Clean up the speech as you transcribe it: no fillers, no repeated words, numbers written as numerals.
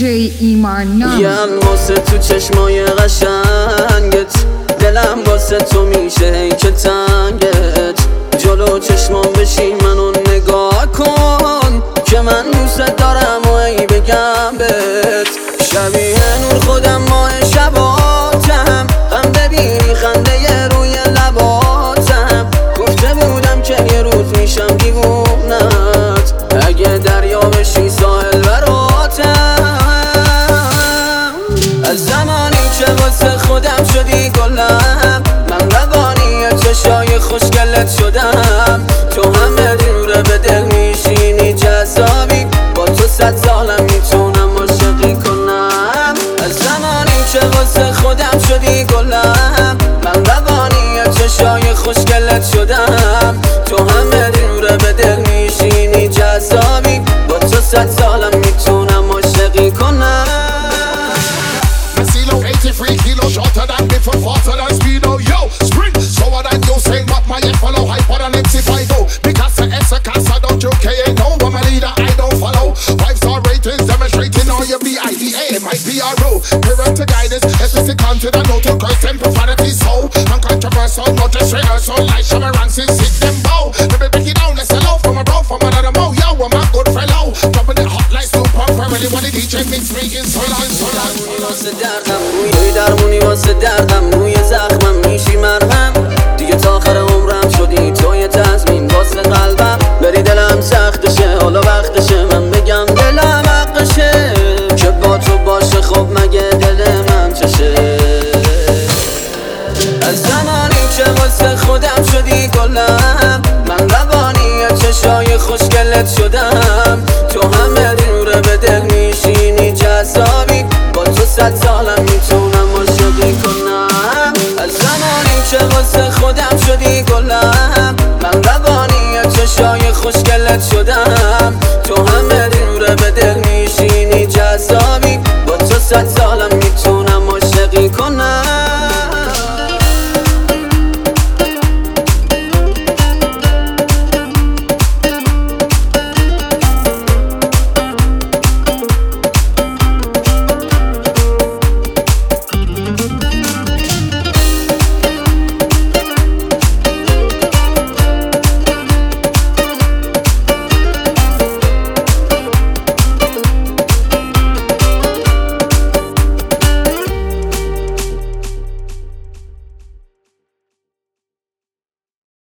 ایمان نام یم واسه تو چشمای قشنگت، دلم واسه تو میشه ای که تنگت. جلو چشمام بشی منو نگاه کن که من دوست دارم و ای بگم بهت. شبیه نور خودم ماه شباتم، هم ببینی خنده روی لباتم. گفته بودم که یه روز میشم دیوونت، اگه دریا بشی ساحل براتم. از زمانی که واسه خودم شدی گلم، من روانی چشای خوشگلت شدم. تو همه دوره به دل میشینی جذابی، با تو 100 سالم میتونم عاشقی کنم. از زمانی که واسه خودم شدی گلم، من روانی چشای خوشگلت شدم. تو همه دوره به دل میشینی جذابی، با تو 100 سالم میتونم عاشقی کنم. 83 kilos shorter than before, faster than speedo. Yo, sprint slower than you saying, but my head follow hyper than MC5. Because the S a casa, don't you care? No, I'm a leader, I don't follow. 5-star ratings demonstrating all your BIDA, my PRO. Parental guidance, SSC content, no to curse and profanity. So uncontroversial, not just rehearsal. Like Shabba Ranks, sit them bow. Let me break it down, let's hello from a bro, from another mo. Yo, I'm a good fellow. Dropping it hot like super family when the DJ mix speaking so loud, so loud. روی درمونی واسه دردم، روی زخمم میشی مرهم. دیگه تا آخر عمرم شدی تو یه تضمین واسه قلبم. بری دلم سختشه، حالا وقتشه من بگم دلم حقشه، که با تو باشه خب مگه دل من چشه. از زمانی که واسه خودم شدی گلم، من روانی چشای خوشگلت شدم. تو همه دوره به دل میشینی جذابی، با تو 100 سالم میتونم عاشقی کنم. از زمانی که واسه خودم شدی گلم، من روانی چشای خوشگلت شدم. تو همه دوره به دل میشینی جذابی، با تو 100 سالم